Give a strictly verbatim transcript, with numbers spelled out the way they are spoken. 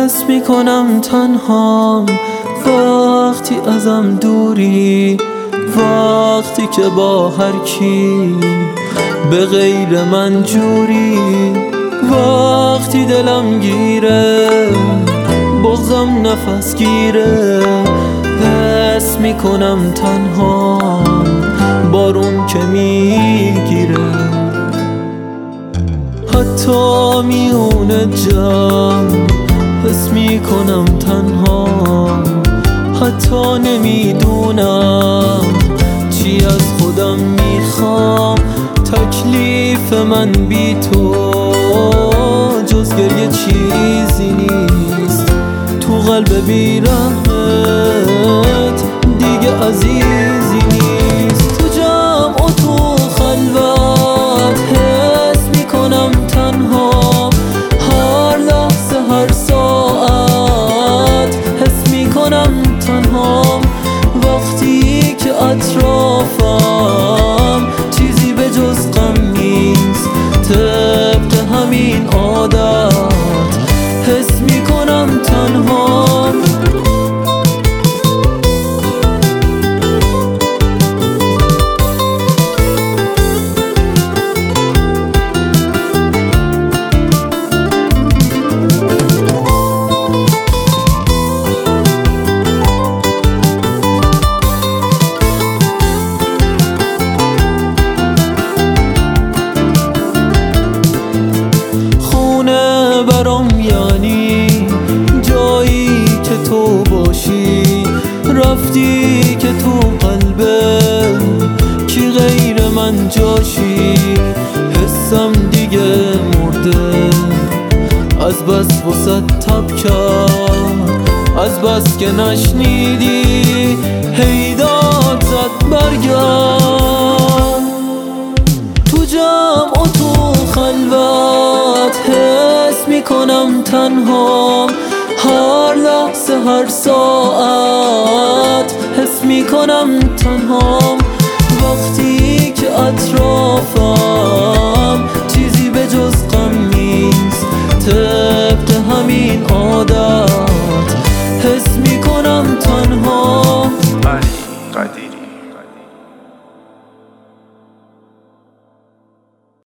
حس میکنم تنهام وقتی ازم دوری، وقتی که با هر کی به غیر من جوری، وقتی دلم گیره بغضم نفس گیره. حس میکنم تنهام بارون که میگیره، حتی میونه جمع حس میکنم تنهام، حتی نمیدونم چی از خودم میخوام. تکلیف من بی تو جز گریه چیزی نیست، تو قلب بی رحمت دیگه عزیزی نیست. تو جمع و تو خلوت حس میکنم تنها، هر لحظه هر ساعت حس میکنم تنها. وقتی که اطرافم چیزی به جز غم نیست، طبق همین عادت حس میکنم تنها. برام یعنی جایی که تو باشی، رفتی که تو قلبه کی غیر من جاشی. حسم دیگه مرده از بس وسط تب کرد، از بس که نشنیدی هیدات زد برگرد. تو جمع و تو خلوت حس میکنم تنها، هر لحظه هر ساعت حس میکنم تنها. وقتی که اطرافم چیزی به جز غم نیست، طبق همین عادت حس میکنم تنها.